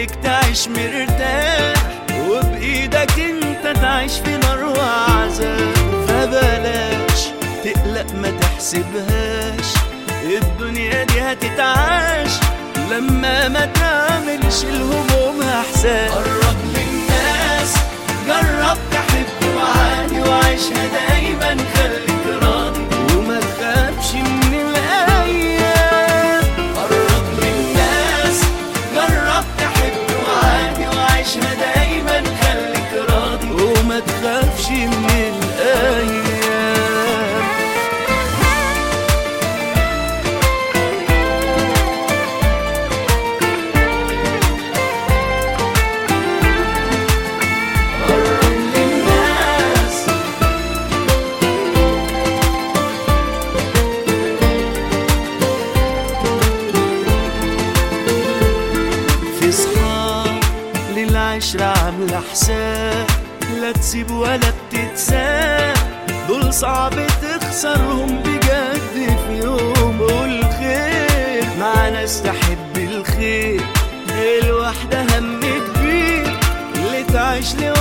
خليك تعيش مرتاح، وبإيدك انت تعيش في نار وعذاب. فبلاش تقلق ما تحسبهاش، الدنيا دي هتتعاش لما ما تعملش الهمومها حساب. قرب للناس، جرب تحب وعادي، وعيشها دايما خليك راضي وما تخافش من الأيام. قرب للناس، جرب تحب وعادي، وعيشها دايما خليك راضي وما تخافش من الأيام. العشرة عاملة حساب، لا تسيب ولا بتتساب، دول صعب تخسرهم بجد في يوم. والخير مع ناس تحب الخير، الواحدة هم كبير اللي تعيش